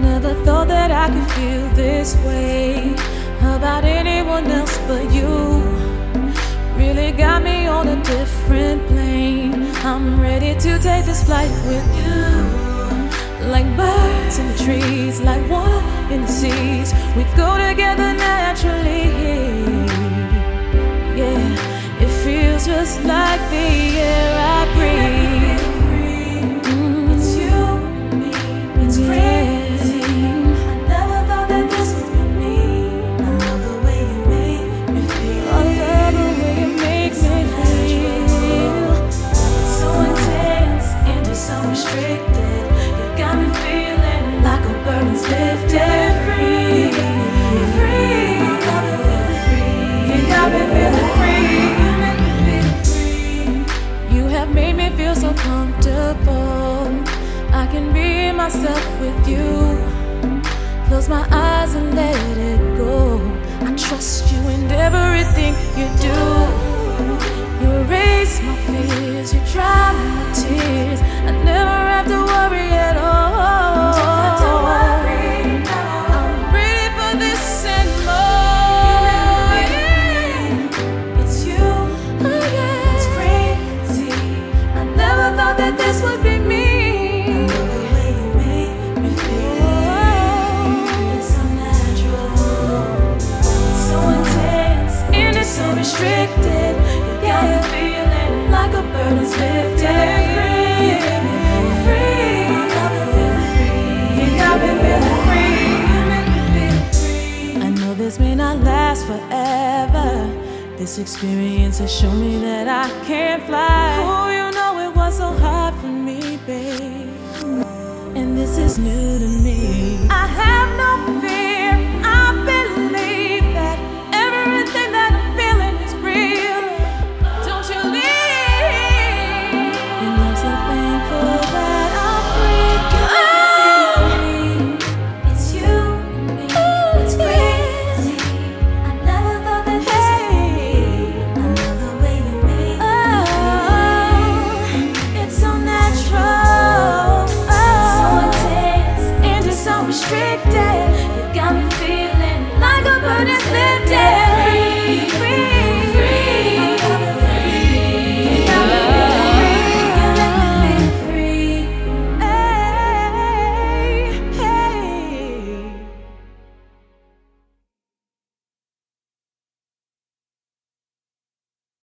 Never thought that I could feel this way about anyone else but you. Really got me on a different plane. I'm ready to take this flight with you. Like birds in the trees, like water in the seas, we go together naturally. Yeah, it feels just like the air I breathe. It's you and me, it's crazy. I never thought that this would be me. I love the way you make me feel. I love the way you make me feel. It's so intense and just so restricted. You got me feeling like a burden's lifted. Free, free. You got me feeling free. You got me feeling free. You make me feel free. You have made me feel so comfortable. I can be myself with you. Close my eyes and let it go. I trust you in everything you do. You erase my fears, you dry my tears. I never have to worry at all. I'm ready for this and more. It's you, it's crazy. I never thought that this would be me. I love the way you make me feel. It's so natural, it's so intense, and it's so restricted. You got me feeling like a burden's lifted. Free, free. You got me feeling free. You got me feeling free. You make me feel free. I know this may not last forever. This experience has shown me that I can't fly. Oh, you know it was so hard for me, babe. And this is new to me. I have no fear. I believe that everything that I'm feeling is real. Don't you leave. And I'm so thankful that I'm free. It's you and me. It's crazy. I never thought that this would be me. I love the way you make me feel. It's so natural. It's so intense and just so restricted. You got me feeling like a burden's lifted.